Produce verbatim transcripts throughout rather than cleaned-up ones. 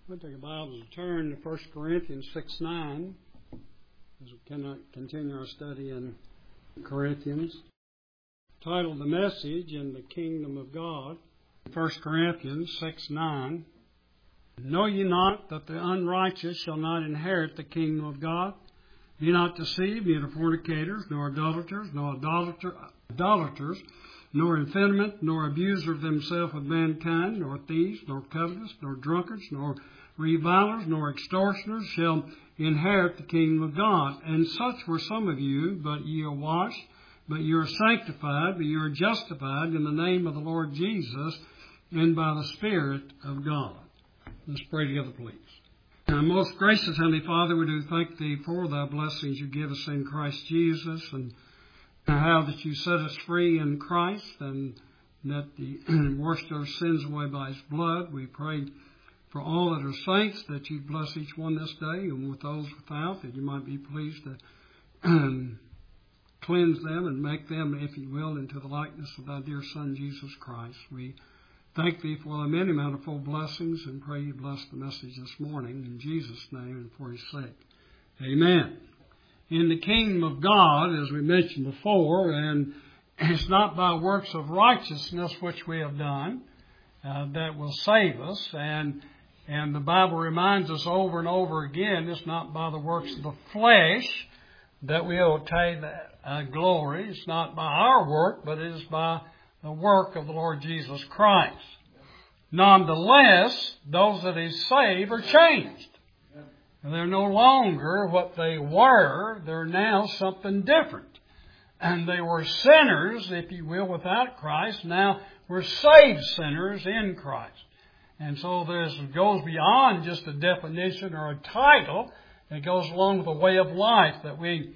We'll take a Bible and turn to First Corinthians six nine, as we cannot continue our study in Corinthians. Titled The Message in the Kingdom of God. First Corinthians six nine. Know ye not that the unrighteous shall not inherit the kingdom of God? Be not deceived, neither fornicators, nor idolaters, nor idolater, idolaters, nor effeminate, nor abusers of themselves with mankind, nor thieves, nor covetous, nor drunkards, nor revilers, nor extortioners shall inherit the kingdom of God. And such were some of you, but ye are washed, but ye are sanctified, but ye are justified in the name of the Lord Jesus, and by the Spirit of God. Let's pray together, please. Our most gracious Heavenly Father, we do thank Thee for Thy blessings you give us in Christ Jesus, and how that you set us free in Christ, and that He washed our sins away by His blood. We pray for all that are saints, that you bless each one this day, and with those without, that you might be pleased to cleanse them and make them, if you will, into the likeness of Thy dear Son, Jesus Christ. We thank Thee for the many manifold blessings, and pray you bless the message this morning in Jesus' name and for His sake. Amen. In the kingdom of God, as we mentioned before, and it's not by works of righteousness which we have done uh, that will save us, and and the Bible reminds us over and over again, it's not by the works of the flesh that we obtain uh, glory. It's not by our work, but it is by the work of the Lord Jesus Christ. Nonetheless, those that He saved are changed. They're no longer what they were. They're now something different. And they were sinners, if you will, without Christ. Now we're saved sinners in Christ. And so this goes beyond just a definition or a title. It goes along with the way of life that we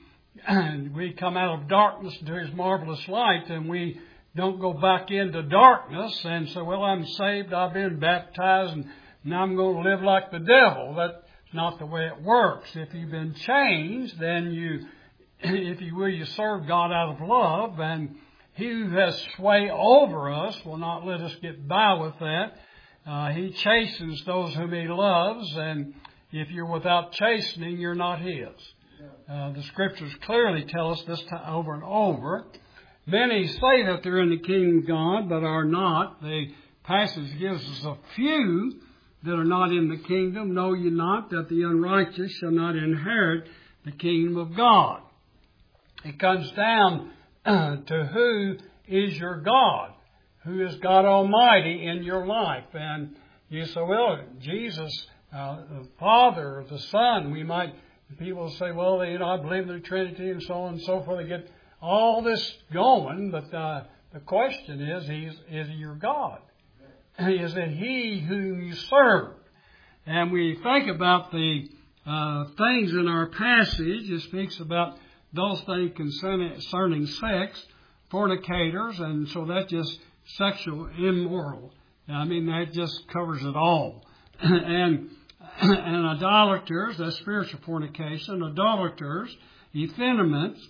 we come out of darkness into His marvelous light, and we don't go back into darkness and say, well, I'm saved, I've been baptized, and now I'm going to live like the devil. That's not the way it works. If you've been changed, then you, if you will, you serve God out of love, and He who has sway over us will not let us get by with that. Uh, he chastens those whom He loves, and if you're without chastening, you're not His. Uh, the Scriptures clearly tell us this time over and over. Many say that they're in the kingdom of God, but are not. The passage gives us a few that are not in the kingdom. Know ye not that the unrighteous shall not inherit the kingdom of God? It comes down uh, to who is your God. Who is God Almighty in your life? And you say, well, Jesus, uh, the Father, the Son. We might, people say, well, you know, I believe in the Trinity and so on and so forth. They get all this going, but uh, the question is, is, is He your God? Is it He whom you serve? And we think about the uh, things in our passage. It speaks about those things concerning sex, fornicators, and so that's just sexual immoral. I mean, that just covers it all. and and idolaters, that's spiritual fornication, idolaters, effeminates,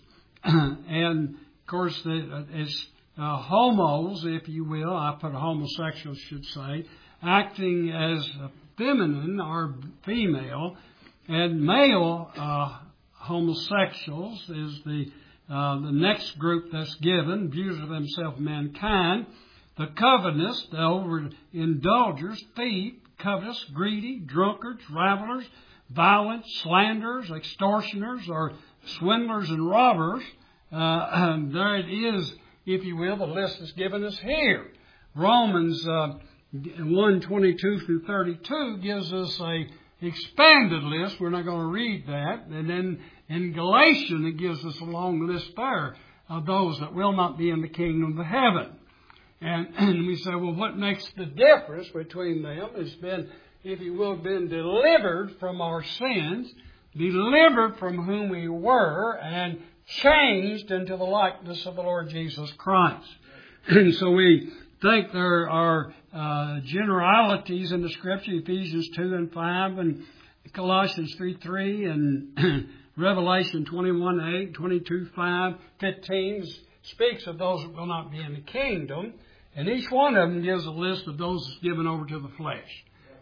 and of course, it's uh, homos, if you will. I put homosexuals, should say, acting as feminine or female, and male uh, homosexuals is the uh, the next group that's given, abusers of themselves, mankind. The covetous, the overindulgers, thief, covetous, greedy, drunkards, ravelers, violent, slanderers, extortioners, or swindlers and robbers. Uh, and there it is, if you will, the list is given us here. Romans uh, one twenty-two through thirty-two gives us a expanded list. We're not going to read that. And then in Galatians, it gives us a long list there of those that will not be in the kingdom of heaven. And, and we say, well, what makes the difference between them has been, if you will, been delivered from our sins, delivered from whom we were, and changed into the likeness of the Lord Jesus Christ. And so we think there are uh, generalities in the Scripture, Ephesians two and five, and Colossians three three, and Revelation twenty-one eight, twenty-two five, fifteen speaks of those that will not be in the kingdom. And each one of them gives a list of those that's given over to the flesh.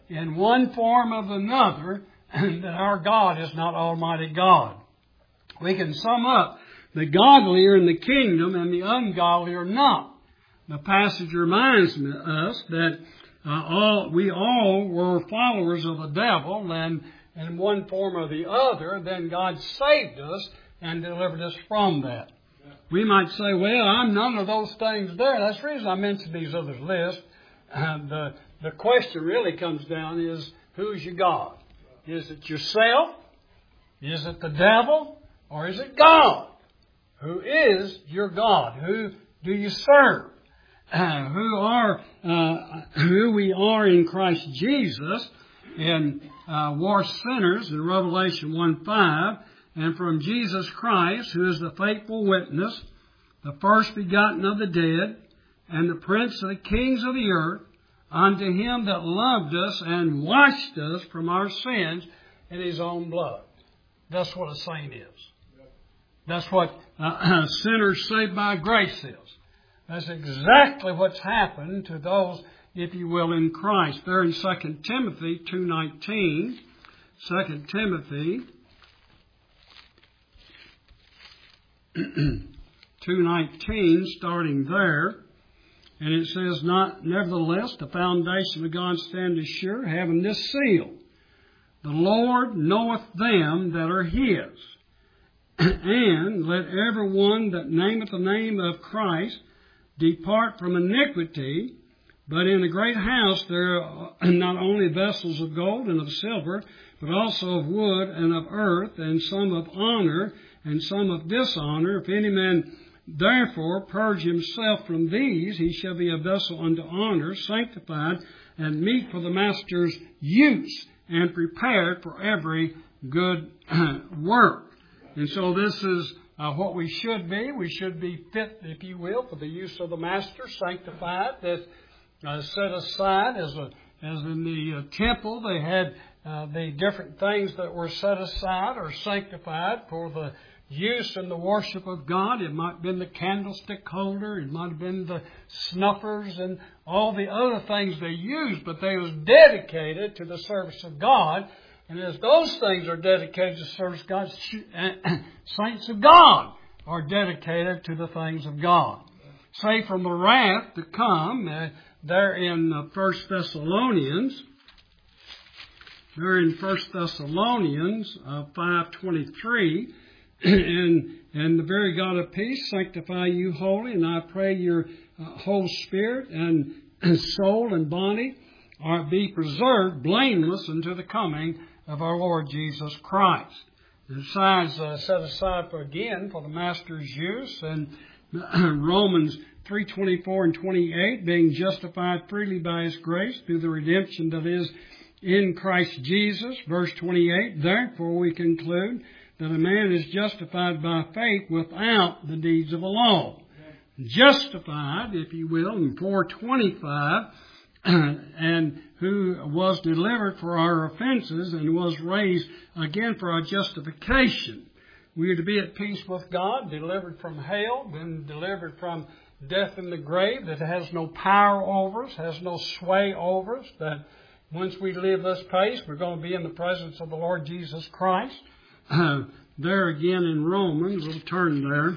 in one form or another that our God is not Almighty God. We can sum up the godly are in the kingdom and the ungodly are not. The passage reminds us that uh, all, we all were followers of the devil, and in one form or the other, then God saved us and delivered us from that. We might say, well, I'm none of those things there. That's the reason I mentioned these other lists. Uh, the, the question really comes down is, who's your God? Is it yourself? Is it the devil? Or is it God? Who is your God? Who do you serve? Uh, who are uh, who we are in Christ Jesus, and uh, were sinners in Revelation one five, and from Jesus Christ, who is the faithful witness, the first begotten of the dead, and the prince of the kings of the earth, unto him that loved us and washed us from our sins in his own blood. That's what a saint is. That's what uh, sinners saved by grace is. That's exactly what's happened to those, if you will, in Christ. There in Second Timothy two nineteen, Second Timothy two nineteen, starting there, and it says, "Not nevertheless, the foundation of God standeth sure, having this seal: the Lord knoweth them that are His. And let every one that nameth the name of Christ depart from iniquity. But in the great house there are not only vessels of gold and of silver, but also of wood and of earth, and some of honor and some of dishonor. If any man therefore purge himself from these, he shall be a vessel unto honor, sanctified and meet for the master's use, and prepared for every good work." And so this is uh, what we should be. We should be fit, if you will, for the use of the master, sanctified, that uh, set aside as a as in the uh, temple they had uh, the different things that were set aside or sanctified for the use in the worship of God. It might have been the candlestick holder, it might have been the snuffers and all the other things they used, but they was dedicated to the service of God. And as those things are dedicated to the service of God, saints of God are dedicated to the things of God. Say from the wrath to come, uh, there in uh, First Thessalonians, there in First Thessalonians uh, five twenty-three, and and the very God of peace sanctify you wholly, and I pray your uh, whole spirit and, and soul and body are be preserved blameless unto the coming of our Lord Jesus Christ. The signs uh, set aside for again for the master's use, and Romans three twenty-four and twenty-eight, being justified freely by His grace through the redemption that is in Christ Jesus. Verse twenty-eight, therefore we conclude that a man is justified by faith without the deeds of the law. Justified, if you will, in four twenty-five, and who was delivered for our offenses and was raised again for our justification. We are to be at peace with God, delivered from hell, been delivered from death in the grave that has no power over us, has no sway over us, that once we leave this place, we're going to be in the presence of the Lord Jesus Christ. Uh, there again in Romans, we'll turn there,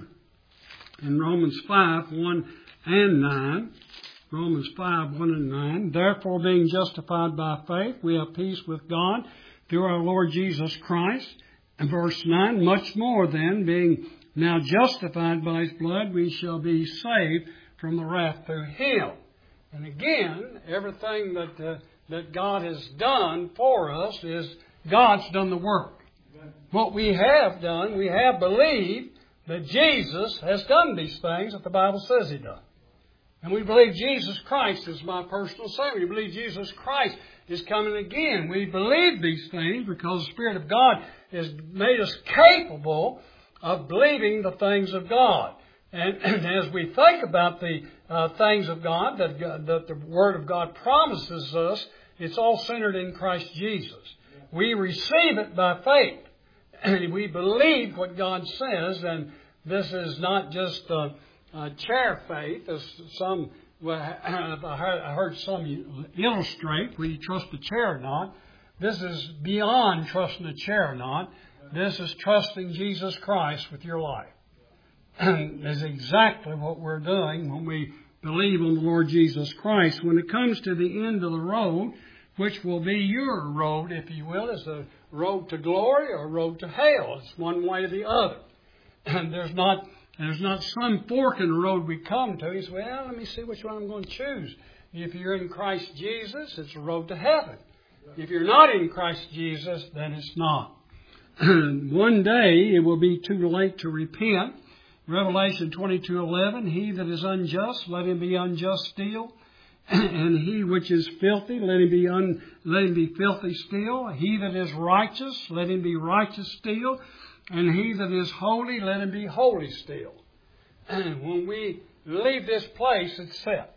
in Romans five, one and nine. Romans five, one and nine. Therefore, being justified by faith, we have peace with God through our Lord Jesus Christ. And verse nine, much more then, being now justified by His blood, we shall be saved from the wrath through Him. And again, everything that uh, that God has done for us is God's done the work. What we have done, we have believed that Jesus has done these things that the Bible says He does. And we believe Jesus Christ is my personal Savior. We believe Jesus Christ is coming again. We believe these things because the Spirit of God has made us capable of believing the things of God. And, and as we think about the uh, things of God that, God that the Word of God promises us, it's all centered in Christ Jesus. We receive it by faith. And we believe what God says, and this is not just uh, uh, chair faith, as some well, I heard, I heard some illustrate whether you trust the chair or not. This is beyond trusting the chair or not. This is trusting Jesus Christ with your life. And that's exactly what we're doing when we believe on the Lord Jesus Christ. When it comes to the end of the road, which will be your road, if you will, is a road to glory or a road to hell. It's one way or the other. And there's not there's not some fork in the road we come to. You say, well, let me see which one I'm going to choose. If you're in Christ Jesus, it's a road to heaven. If you're not in Christ Jesus, then it's not. One day it will be too late to repent. Revelation twenty-two eleven, he that is unjust, let him be unjust still. And he which is filthy, let him be un, let him be filthy still. He that is righteous, let him be righteous still. And he that is holy, let him be holy still. And when we leave this place, it's set.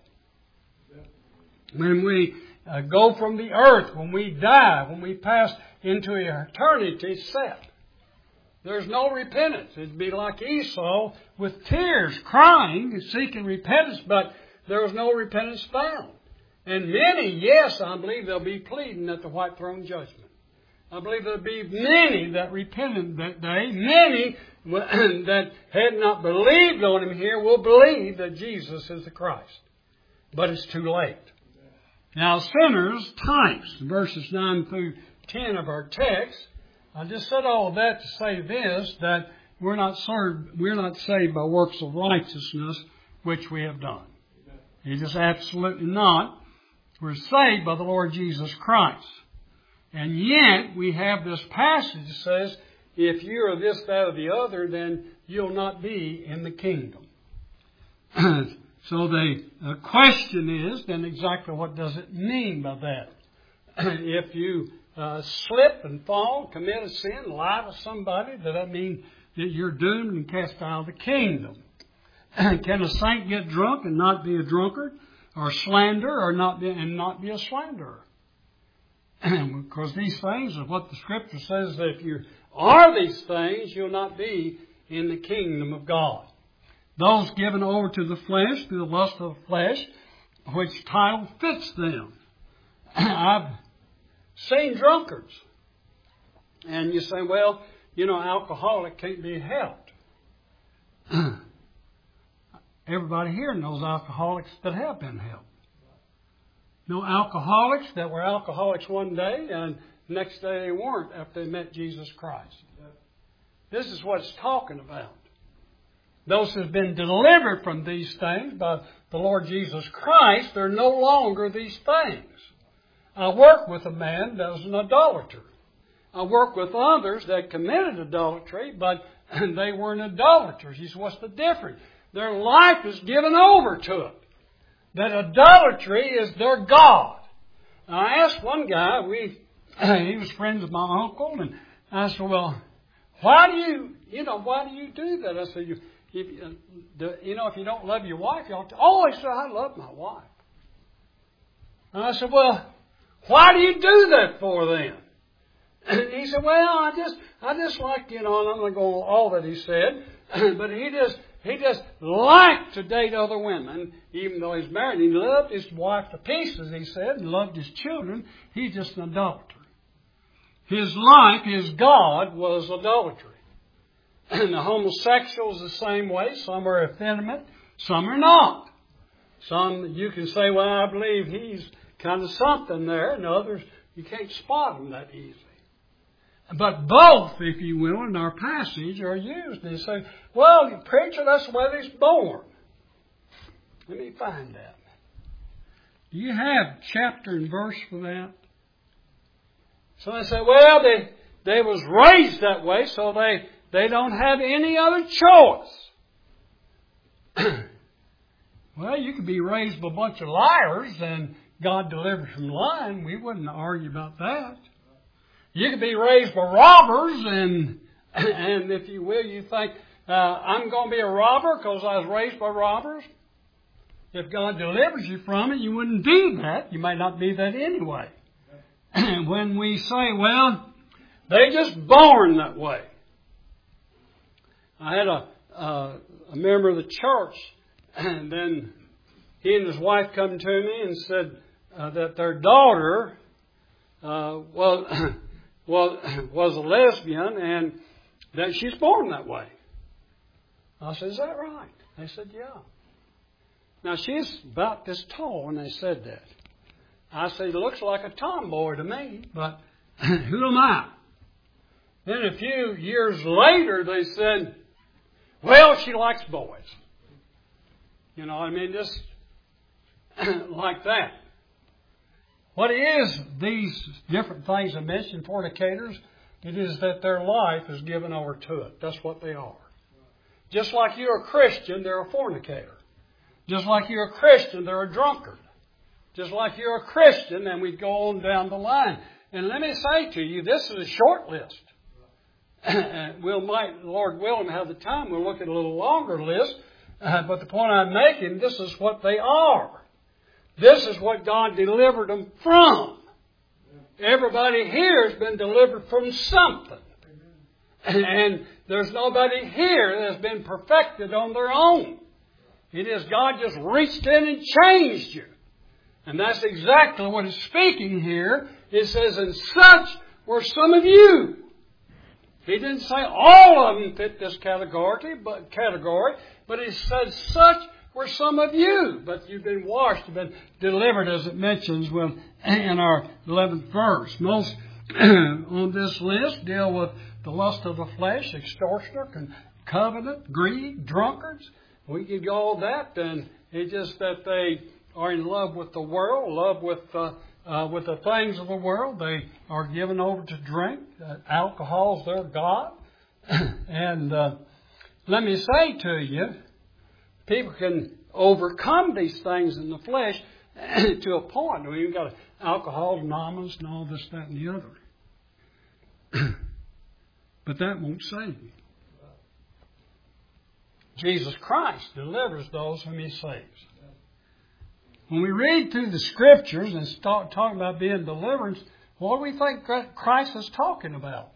When we uh, go from the earth, when we die, when we pass into eternity, it's set. There's no repentance. It'd be like Esau with tears, crying, seeking repentance, but there was no repentance found. And many, yes, I believe they'll be pleading at the white throne judgment. I believe there'll be many that repented that day. Many that had not believed on Him here will believe that Jesus is the Christ. But it's too late. Now, sinners, types, verses nine through ten of our text. I just said all of that to say this, that we're not served, we're not saved by works of righteousness, which we have done. It's just absolutely not. We're saved by the Lord Jesus Christ. And yet, we have this passage that says, if you are this, that, or the other, then you'll not be in the kingdom. So the uh, question is, then exactly what does it mean by that? If you uh, slip and fall, commit a sin, lie to somebody, does that mean that you're doomed and cast out of the kingdom? Can a saint get drunk and not be a drunkard? Or slander or not be, and not be a slanderer? Because these things are what the Scripture says, that if you are these things, you'll not be in the kingdom of God. Those given over to the flesh, to the lust of the flesh, which title fits them. I've seen drunkards. And you say, well, you know, alcoholic can't be helped. Everybody here knows alcoholics that have been helped. No alcoholics that were alcoholics one day and the next day they weren't after they met Jesus Christ. This is what it's talking about. Those who have been delivered from these things by the Lord Jesus Christ, they're no longer these things. I work with a man that was an idolater. I work with others that committed adultery, but they weren't idolaters. He said, what's the difference? Their life is given over to it. That idolatry is their God. Now, I asked one guy, we, he was friends with my uncle, and I said, well, why do you, you know, why do you do that? I said, you, if, uh, the, you know, if you don't love your wife, you ought to. Oh, he said, I love my wife. And I said, well, why do you do that for then? And he said, well, I just, I just like, you know, and I'm not going to go on all that he said, but he just, He just liked to date other women, even though he's married. He loved his wife to pieces, he said, and loved his children. He's just an adulterer. His life, his God, was adultery. And the homosexuals the same way. Some are effeminate, some are not. Some, you can say, well, I believe he's kind of something there, and others, you can't spot them that easily. But both, if you will, in our passage are used. And you say, well, preacher, that's the way he's born. Let me find that. Do you have chapter and verse for that? So they say, well, they, they was raised that way, so they, they don't have any other choice. Well, you could be raised by a bunch of liars and God delivers from lying. We wouldn't argue about that. You could be raised by robbers, and and if you will, you think, uh, I'm going to be a robber because I was raised by robbers. If God delivers you from it, you wouldn't be that. You might not be that anyway. And when we say, well, they're just born that way. I had a, uh, a member of the church, and then he and his wife come to me and said uh, that their daughter uh, was, was, was a lesbian and that she's born that way. I said, is that right? They said, yeah. Now, she's about this tall when they said that. I said, it looks like a tomboy to me, but who am I? Then a few years later, they said, well, she likes boys. You know, I mean, just like that. What is these different things I mentioned, fornicators? It is that their life is given over to it. That's what they are. Just like you're a Christian, they're a fornicator. Just like you're a Christian, they're a drunkard. Just like you're a Christian, and we go on down the line. And let me say to you, this is a short list. We'll might, Lord willing, have the time. We'll look at a little longer list. Uh, but the point I'm making, this is what they are. This is what God delivered them from. Everybody here has been delivered from something. And there's nobody here that has been perfected on their own. It is God just reached in and changed you. And that's exactly what it's speaking here. It says, and such were some of you. He didn't say all of them fit this category, but category, but he said such were some of you. But you've been washed, you've been delivered, as it mentions well, in our eleventh verse. Most on this list deal with the lust of the flesh, extortioner, covenant, greed, drunkards. We could go all that, and it's just that they are in love with the world, love with uh, uh, with the things of the world. They are given over to drink. Uh, alcohol's their god. and uh, let me say to you, people can overcome these things in the flesh to a point. I mean, you've got Alcohol Anonymous and all this, that, and the other. But that won't save you. Jesus Christ delivers those whom He saves. When we read through the Scriptures and start talking about being deliverance, what do we think Christ is talking about?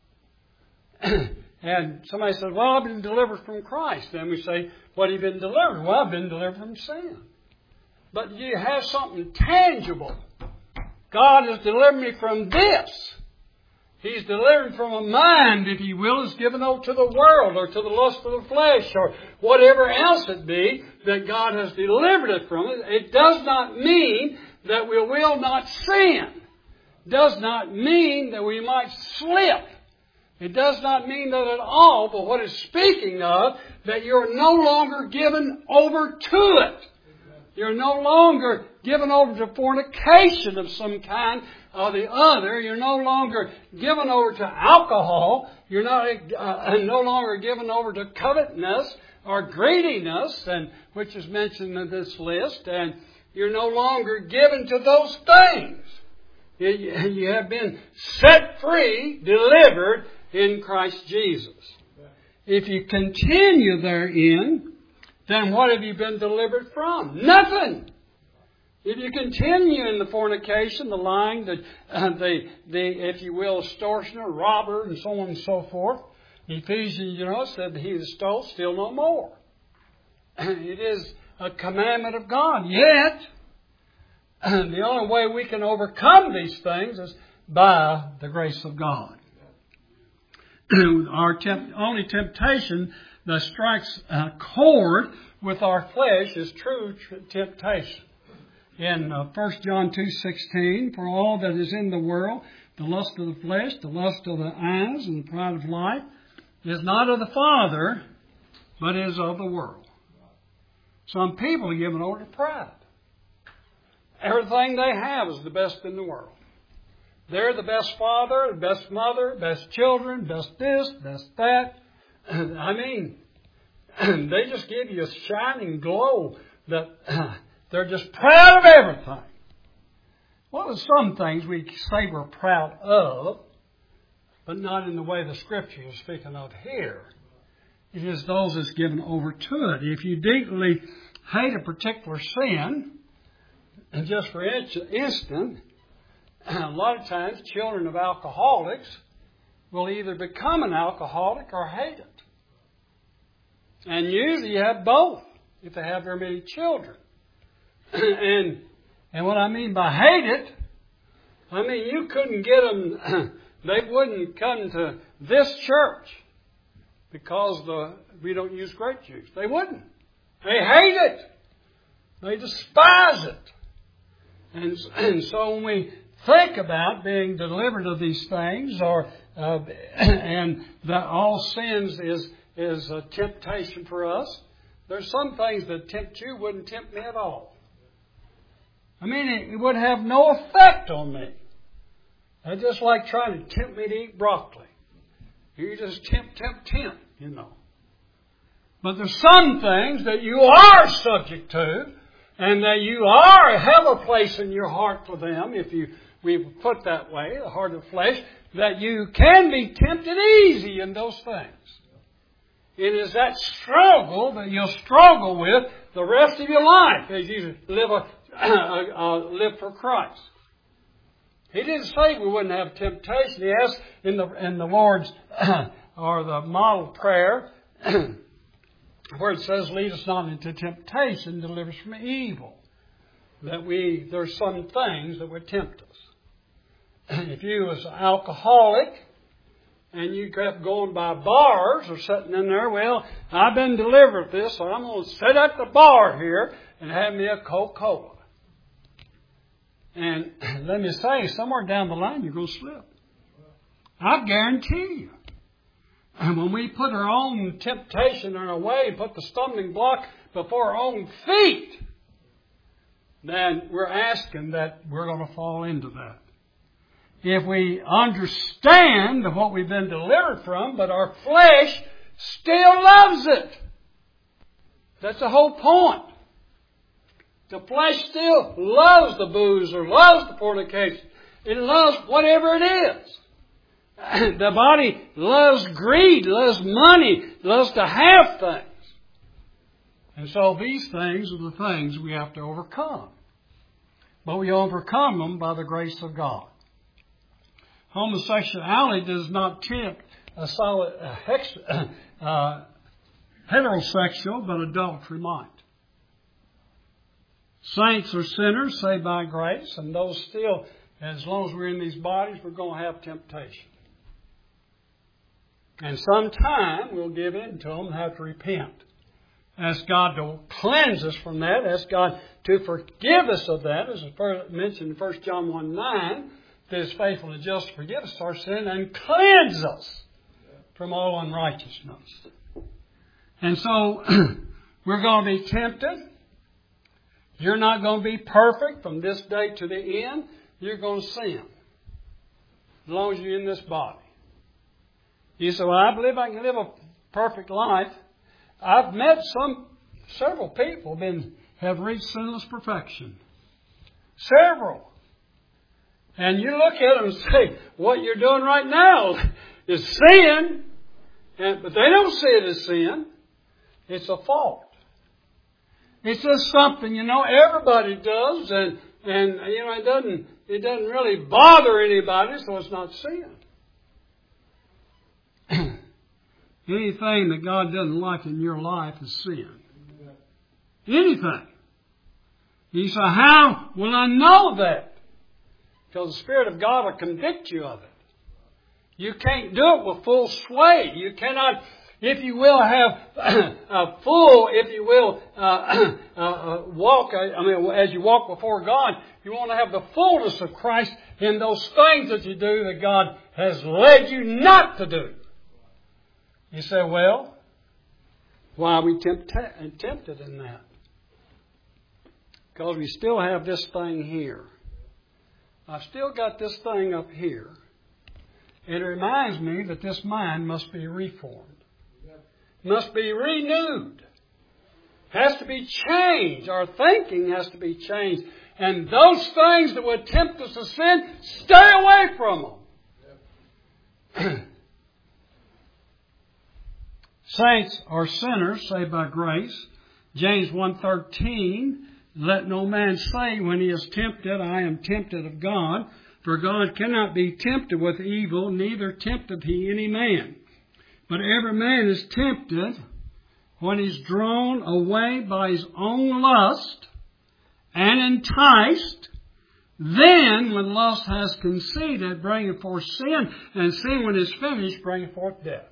And somebody says, well, I've been delivered from Christ. Then we say, what have you been delivered? Well, I've been delivered from sin. But you have something tangible. God has delivered me from this. He's delivered from a mind, if you will, is given over to the world or to the lust of the flesh or whatever else it be that God has delivered it from. It It does not mean that we will not sin. It does not mean that we might slip. It does not mean that at all, but what it's speaking of, that you're no longer given over to it. You're no longer given over to fornication of some kind or the other. You're no longer given over to alcohol. You're not uh, no longer given over to covetousness or greediness, and which is mentioned in this list. And you're no longer given to those things. You, you have been set free, delivered in Christ Jesus. If you continue therein, then what have you been delivered from? Nothing. If you continue in the fornication, the lying, the, uh, the, the, if you will, extortioner, robber, and so on and so forth, Ephesians, you know, said that he that stole, steal no more. It is a commandment of God. Yet, the only way we can overcome these things is by the grace of God. Our temp- only temptation that strikes a chord with our flesh is true tr- temptation. In uh, First John two sixteen, for all that is in the world, the lust of the flesh, the lust of the eyes, and the pride of life, is not of the Father, but is of the world. Some people are given over to pride. Everything they have is the best in the world. They're the best father, the best mother, best children, best this, best that. I mean, they just give you a shining glow that uh, they're just proud of everything. Well, there's some things we say we're proud of, but not in the way the Scripture is speaking of here. It is those that's given over to it. If you deeply hate a particular sin, and just for instance, a lot of times children of alcoholics will either become an alcoholic or hate it. And usually you have both if they have very many children. and and what I mean by hate it, I mean you couldn't get them. They wouldn't come to this church because the we don't use grape juice. They wouldn't. They hate it. They despise it. And, and so when we think about being delivered of these things, or uh, and that all sins is is a temptation for us, there's some things that tempt you wouldn't tempt me at all. I mean, it, it would have no effect on me. It's just like trying to tempt me to eat broccoli. You just tempt, tempt, tempt, you know. But there's some things that you are subject to, and that you are have a place in your heart for them, if you we put that way, the heart of flesh, that you can be tempted easy in those things. It is that struggle that you'll struggle with the rest of your life as you live a, uh, uh, live for Christ. He didn't say we wouldn't have temptation. He asked in the in the Lord's or the model prayer where it says, "Lead us not into temptation, deliver us from evil." That we there's some things that would tempt us. If you was an alcoholic and you kept going by bars or sitting in there, well, I've been delivered of this, so I'm going to sit at the bar here and have me a Coca-Cola. And let me say, somewhere down the line you're going to slip. I guarantee you. And when we put our own temptation in our way and put the stumbling block before our own feet, then we're asking that we're going to fall into that. If we understand what we've been delivered from, but our flesh still loves it. That's the whole point. The flesh still loves the booze or loves the fornication. It loves whatever it is. The body loves greed, loves money, loves to have things. And so these things are the things we have to overcome. But we overcome them by the grace of God. Homosexuality does not tempt a solid a hex, uh, heterosexual, but adultery might. Saints are sinners saved by grace, and those still, as long as we're in these bodies, we're going to have temptation. And sometime we'll give in to them and have to repent. Ask God to cleanse us from that. Ask God to forgive us of that, as mentioned in First John one nine. That is faithful and just to forgive us our sin and cleanse us from all unrighteousness. And so we're going to be tempted. You're not going to be perfect from this day to the end. You're going to sin as long as you're in this body. You say, well, I believe I can live a perfect life. I've met some, several people been have reached sinless perfection. Several. And you look at them and say, what you're doing right now is sin. And, but they don't see it as sin. It's a fault. It's just something, you know, everybody does. And, and you know, it doesn't, it doesn't really bother anybody, so it's not sin. Anything that God doesn't like in your life is sin. Anything. You say, how will I know that? Because the Spirit of God will convict you of it. You can't do it with full sway. You cannot, if you will, have a full, if you will, uh, uh, walk, I mean, as you walk before God, you want to have the fullness of Christ in those things that you do that God has led you not to do. You say, well, why are we tempt- tempted in that? Because we still have this thing here. I've still got this thing up here. It reminds me that this mind must be reformed. Must be renewed. Has to be changed. Our thinking has to be changed. And those things that would tempt us to sin, stay away from them. Saints are sinners saved by grace. James one thirteen. Let no man say when he is tempted, I am tempted of God. For God cannot be tempted with evil, neither tempteth he any man. But every man is tempted when he's drawn away by his own lust and enticed. Then, when lust has conceived, it bringeth forth sin, and sin, when it's finished, bringeth forth death.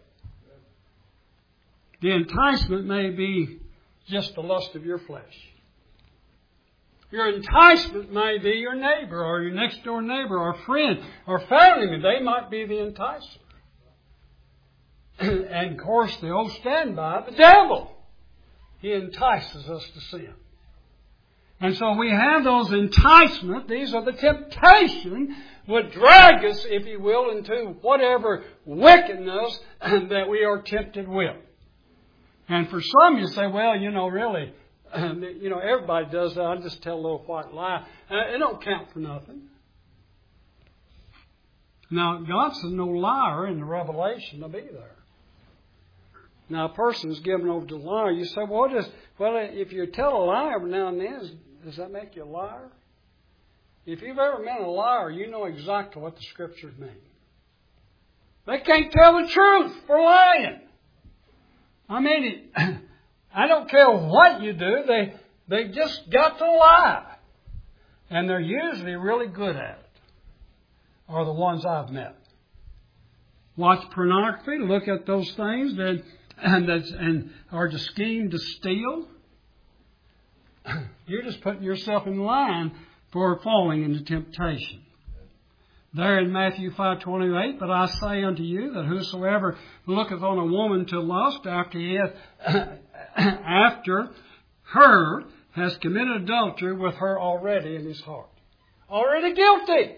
The enticement may be just the lust of your flesh. Your enticement may be your neighbor, or your next door neighbor, or friend, or family member. They might be the enticer. And, of course, the old standby, the devil. He entices us to sin. And so we have those enticements. These are the temptation would drag us, if you will, into whatever wickedness that we are tempted with. And for some, you say, well, you know, really, you know, everybody does that. I just tell a little white lie. It don't count for nothing. Now, God says no liar in the Revelation to be there. Now, a person is given over to the liar. You say, well, just, well, if you tell a lie every now and then, does that make you a liar? If you've ever met a liar, you know exactly what the Scriptures mean. They can't tell the truth for lying. I mean, it, I don't care what you do, they they just got to lie. And they're usually really good at it, are the ones I've met. Watch pornography, look at those things that and that's and are to scheme to steal. You're just putting yourself in line for falling into temptation. There in Matthew five twenty-eight, but I say unto you that whosoever looketh on a woman to lust after he hath, after her has committed adultery with her already in his heart. Already guilty.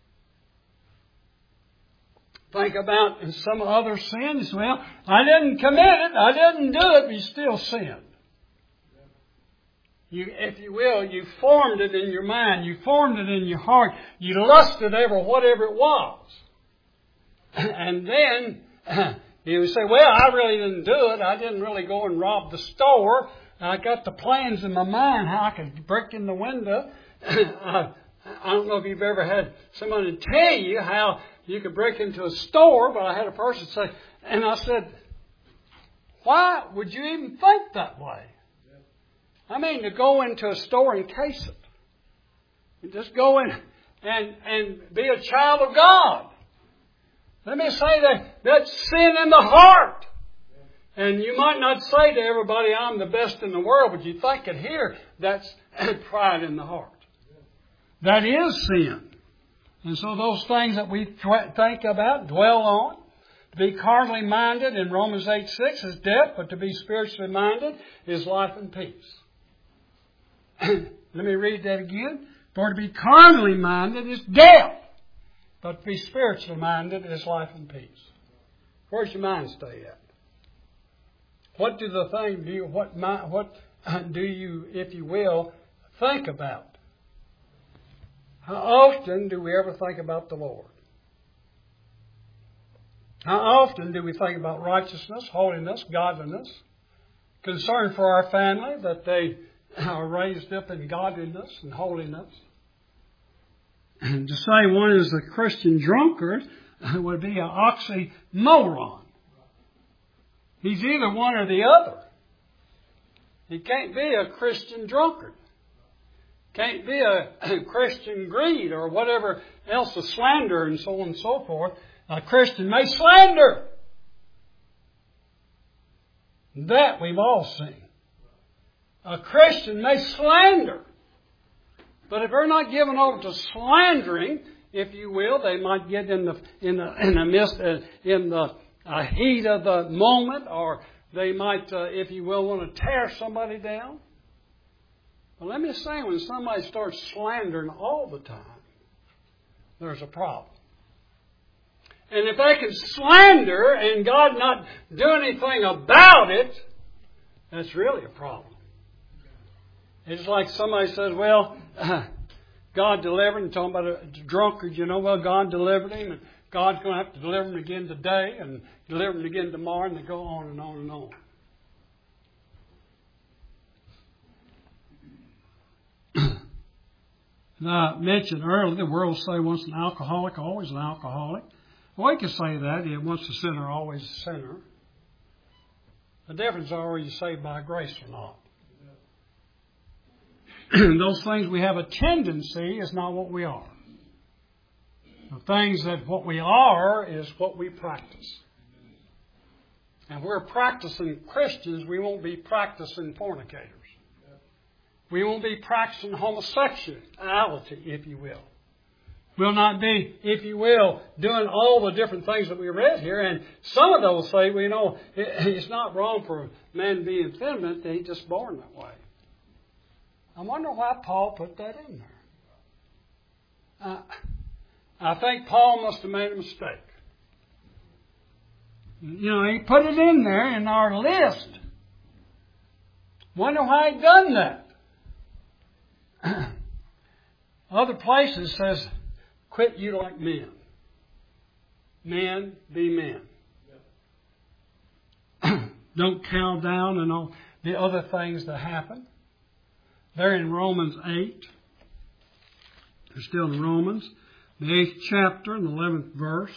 Think about in some other sins. Well, I didn't commit it, I didn't do it, but you still sinned. You, if you will, you formed it in your mind. You formed it in your heart. You lusted over whatever it was. And then you say, well, I really didn't do it. I didn't really go and rob the store. I got the plans in my mind how I could break in the window. I, I don't know if you've ever had somebody tell you how you could break into a store, but I had a person say, and I said, why would you even think that way? I mean, to go into a store and case it. And just go in and, and be a child of God. Let me say that that's sin in the heart. And you might not say to everybody, I'm the best in the world, but you think it here, that's pride in the heart. That is sin. And so those things that we think about, dwell on, to be carnally minded in Romans eight six is death, but to be spiritually minded is life and peace. Let me read that again. For to be carnally minded is death, but to be spiritually minded is life and peace. Where's your mind stay at? What do the thing do you, what what do you, if you will, think about? How often do we ever think about the Lord? How often do we think about righteousness, holiness, godliness, concern for our family, that they are raised up in godliness and holiness? And to say one is a Christian drunkard would be an oxymoron. He's either one or the other. He can't be a Christian drunkard. Can't be a, a Christian greed or whatever else, a slander and so on and so forth. A Christian may slander. That we've all seen. A Christian may slander. But if they're not given over to slandering, if you will, they might get in the in the in the midst uh, in the uh, heat of the moment, or they might, uh, if you will, want to tear somebody down. But let me say, when somebody starts slandering all the time, there's a problem. And if they can slander and God not do anything about it, that's really a problem. It's like somebody says, well, uh, God delivered, and talking about a drunkard, you know, well, God delivered him, and God's going to have to deliver him again today, and deliver him again tomorrow, and they go on and on and on. And I mentioned earlier, the world will say once an alcoholic, always an alcoholic. Well, you can say that. Yeah, once a sinner, always a sinner. The difference is, are you saved by grace or not? those things we have a tendency is not what we are. The things that what we are is what we practice. And we're practicing Christians, we won't be practicing fornicators. We won't be practicing homosexuality, if you will. We'll not be, if you will, doing all the different things that we read here. And some of those say, well, you know, it's not wrong for a man to be effeminate, he's just born that way. I wonder why Paul put that in there. Uh, I think Paul must have made a mistake. You know, he put it in there in our list. Wonder why he done that. Other places says, quit you like men. Men, be men. Don't cow down and all the other things that happen. They're in Romans eight. They're still in Romans, the eighth chapter and the eleventh verse.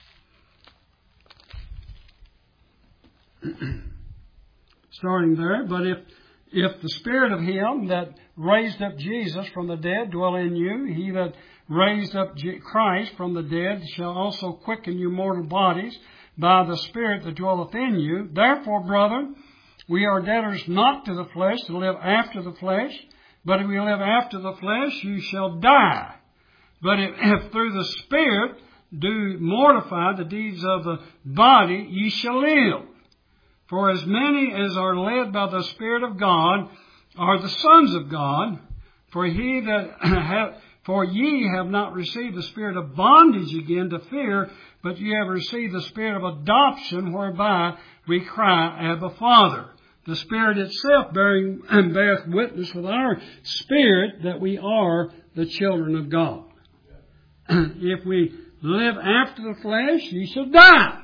Starting there, but if if the Spirit of Him that raised up Jesus from the dead dwell in you, He that raised up Christ from the dead shall also quicken your mortal bodies by the Spirit that dwelleth in you. Therefore, brethren, we are debtors not to the flesh to live after the flesh, but if we live after the flesh, you shall die. But if, if through the Spirit do mortify the deeds of the body, ye shall live. For as many as are led by the Spirit of God are the sons of God. For he that have, for ye have not received the spirit of bondage again to fear, but ye have received the Spirit of adoption, whereby we cry, Abba, Father. The Spirit itself bearing and beareth witness with our spirit that we are the children of God. If we live after the flesh, ye shall die.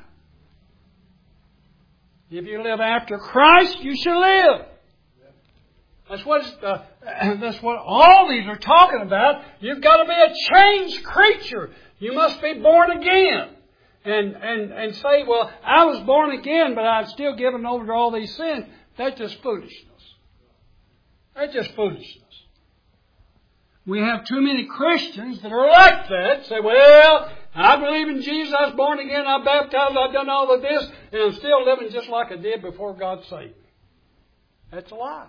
If you live after Christ, you shall live. That's what uh, that's what all these are talking about. You've got to be a changed creature. You must be born again. And and and say, well, I was born again, but I'm still given over to all these sins. That's just foolishness. That's just foolishness. We have too many Christians that are like that. Say, well, I believe in Jesus, I was born again, I'm baptized, I've done all of this, and I'm still living just like I did before God saved me. That's a lie.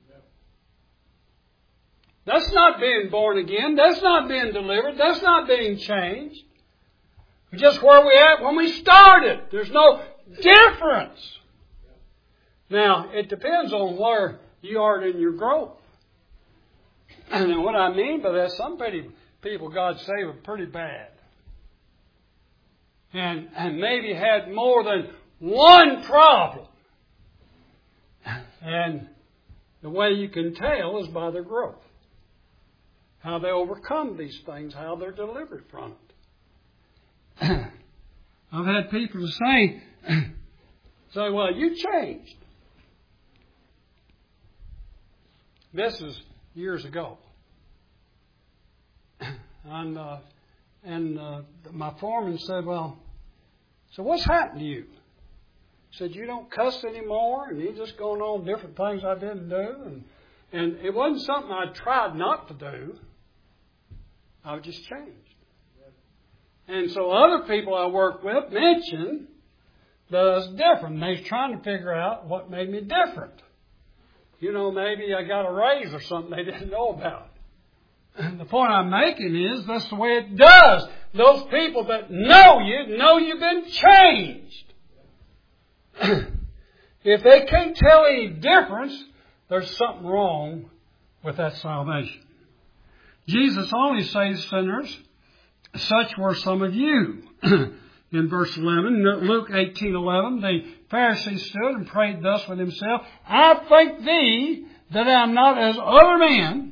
That's not being born again. That's not being delivered. That's not being changed. Just where we at when we started. There's no difference. Now, it depends on where you are in your growth. And what I mean by that, some people God saved were pretty bad. And, and maybe had more than one problem. And the way you can tell is by their growth. How they overcome these things, how they're delivered from it. I've had people to say, say, well, you changed. This is years ago. And, uh, and uh, my foreman said, well, so what's happened to you? He said, you don't cuss anymore, and you're just going on different things I didn't do. And, and it wasn't something I tried not to do. I was just changed. And so other people I work with mentioned that I was different. They was trying to figure out what made me different. You know, maybe I got a raise or something they didn't know about. And the point I'm making is that's the way it does. Those people that know you, know you've been changed. If they can't tell any difference, there's something wrong with that salvation. Jesus only saves sinners. Such were some of you. In verse eleven, Luke eighteen eleven, the Pharisee stood and prayed thus with himself, I thank thee that I am not as other men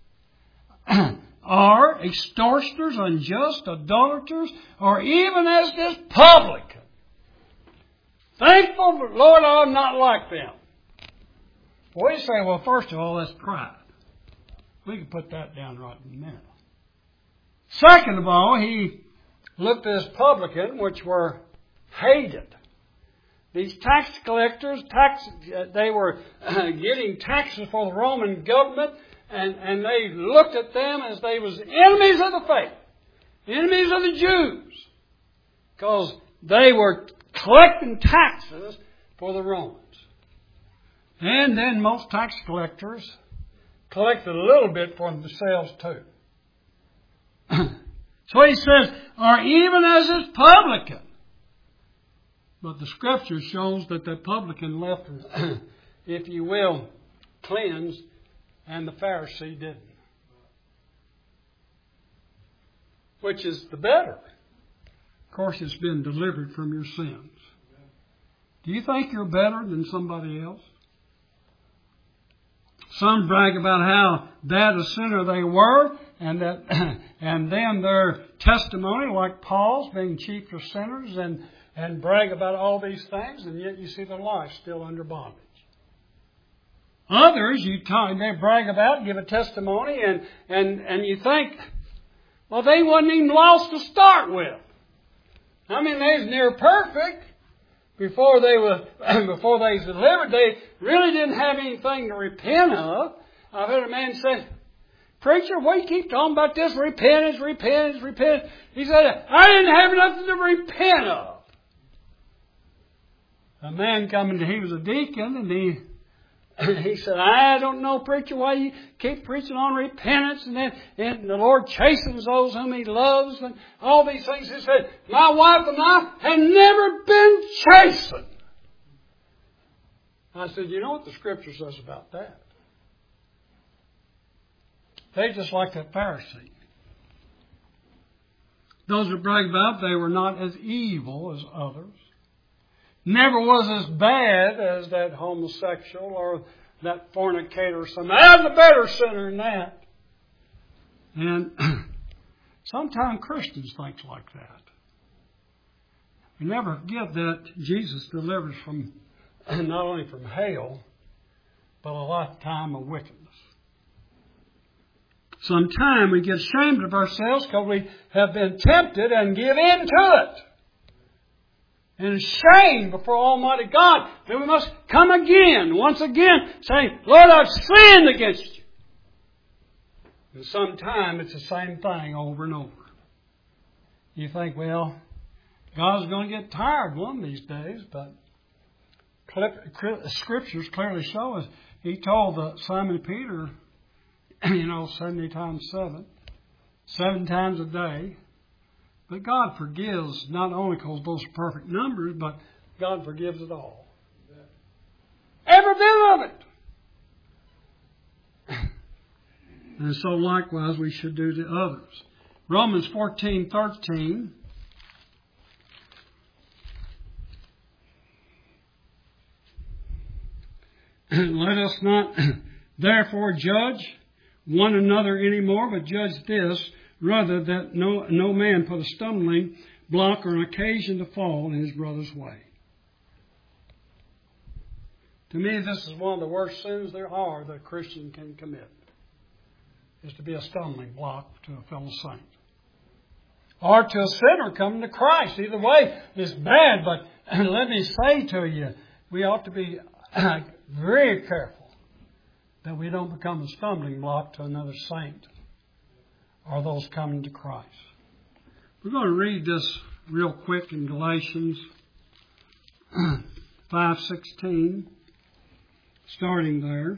are extortioners, unjust, idolaters, or even as this publican. Thankful, Lord, I'm not like them. Well, you say, well, first of all, that's pride. We can put that down right in a minute. Second of all, he looked at this publican, which were hated. These tax collectors, tax, they were uh, getting taxes for the Roman government, and, and they looked at them as they was enemies of the faith, enemies of the Jews, because they were collecting taxes for the Romans. And then most tax collectors collected a little bit for themselves too. So he says, or even as this publican. But the Scripture shows that the publican left, if you will, cleansed, and the Pharisee didn't. Which is the better? Of course, it's been delivered from your sins. Do you think you're better than somebody else? Some brag about how bad a sinner they were, and that, and then their testimony, like Paul's, being chief of sinners, and and brag about all these things, and yet you see their life still under bondage. Others, you talk, they brag about, give a testimony, and and and you think, well, they wasn't even lost to start with. I mean, they was near perfect. Before they were, before they was delivered, they really didn't have anything to repent of. I've heard a man say, "Preacher, why you keep talking about this repentance, repentance, repentance?" He said, "I didn't have nothing to repent of." A man coming to, he was a deacon, and he he said, "I don't know, preacher, why you keep preaching on repentance, and then and the Lord chastens those whom He loves, and all these things." He said, "My wife and I have never been chastened." I said, "You know what the Scripture says about that?" They just like that Pharisee. Those who brag about they were not as evil as others. Never was as bad as that homosexual or that fornicator or something. I was a better sinner than that. And sometimes Christians think like that. We never forget that Jesus delivers from not only from hell, but a lifetime of wickedness. Sometimes we get ashamed of ourselves because we have been tempted and give in to it. And shame before Almighty God. Then we must come again, once again, saying, "Lord, I've sinned against you." And sometimes it's the same thing over and over. You think, well, God's going to get tired one of these days, but Scriptures clearly show us. He told uh, Simon Peter, you know, seventy times seven, seven times a day. But God forgives, not only because those are perfect numbers, but God forgives it all. Every bit of it. And so likewise we should do to others. Romans fourteen thirteen. Let us not therefore judge one another anymore, but judge this, rather that no, no man put a stumbling block or an occasion to fall in his brother's way. To me, this is one of the worst sins there are that a Christian can commit, is to be a stumbling block to a fellow saint. Or to a sinner coming to Christ. Either way is bad, but let me say to you, we ought to be very careful that we don't become a stumbling block to another saint or those coming to Christ. We're going to read this real quick in Galatians five sixteen, starting there.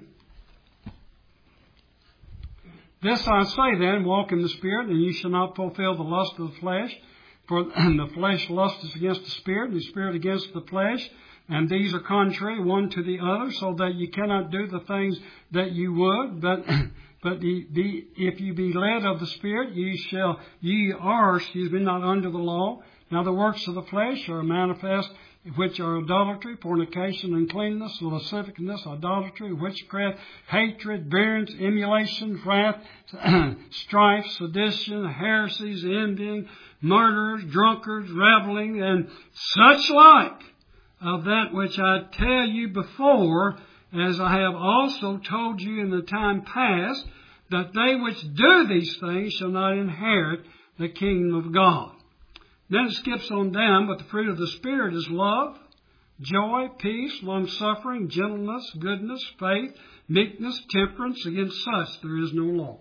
"This I say then, walk in the Spirit, and you shall not fulfill the lust of the flesh. For the flesh lusteth against the Spirit, and the Spirit against the flesh. And these are contrary one to the other, so that you cannot do the things that you would. But but the, the, if you be led of the Spirit, ye shall ye are, excuse me, not under the law. Now the works of the flesh are manifest, which are adultery, fornication, uncleanness, lasciviousness, idolatry, witchcraft, hatred, variance, emulation, wrath, strife, sedition, heresies, envying, murderers, drunkards, reveling, and such like. Of that which I tell you before, as I have also told you in the time past, that they which do these things shall not inherit the kingdom of God. Then it skips on down, but the fruit of the Spirit is love, joy, peace, long-suffering, gentleness, goodness, faith, meekness, temperance. Against such there is no law.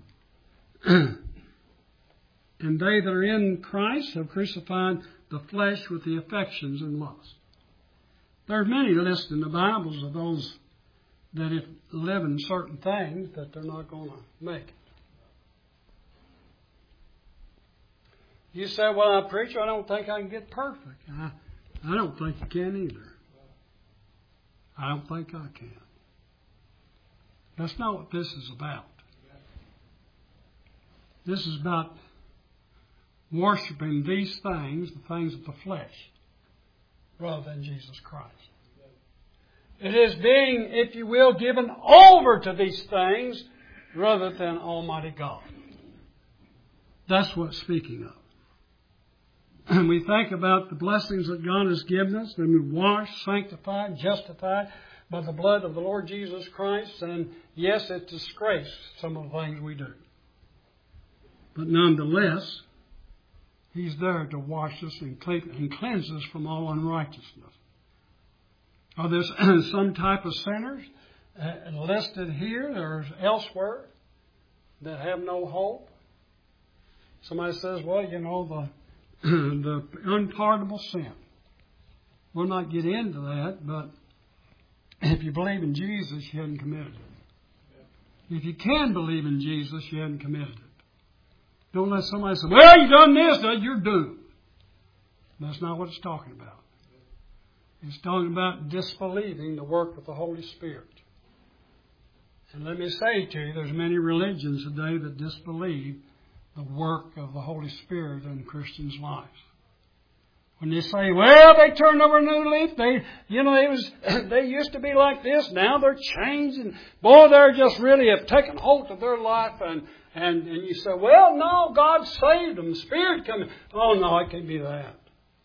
And they that are in Christ have crucified the flesh with the affections and lust. There are many listed in the Bibles of those that if live in certain things that they're not going to make it. You say, well, preacher, I don't think I can get perfect. I, I don't think you can either. I don't think I can. That's not what this is about. This is about worshiping these things, the things of the flesh, rather than Jesus Christ. It is being, if you will, given over to these things rather than Almighty God. That's what it's speaking of. And we think about the blessings that God has given us, that we're washed, sanctified, justified by the blood of the Lord Jesus Christ. And yes, it disgraces some of the things we do. But nonetheless, He's there to wash us and cleanse us from all unrighteousness. Are there some type of sinners uh, listed here or elsewhere that have no hope? Somebody says, well, you know, the the unpardonable sin. We'll not get into that, but if you believe in Jesus, you haven't committed it. If you can believe in Jesus, you haven't committed it. Don't let somebody say, well, you've done this, you're doomed. That's not what it's talking about. It's talking about disbelieving the work of the Holy Spirit. And let me say to you, there's many religions today that disbelieve the work of the Holy Spirit in Christians' lives. When they say, well, they turned over a new leaf, they, you know, it was, they used to be like this, now they're changed, and boy, they're just really have taken hold of their life, and, and, and you say, well, no, God saved them, the Spirit coming. Oh, no, it can't be that.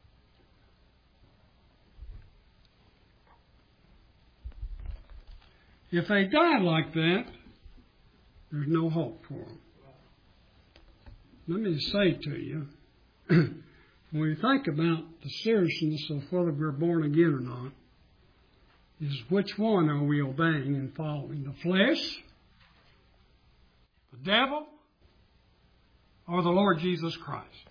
If they die like that, there's no hope for them. Let me say to you, when we think about the seriousness of whether we're born again or not, is which one are we obeying and following? The flesh, the devil, or the Lord Jesus Christ?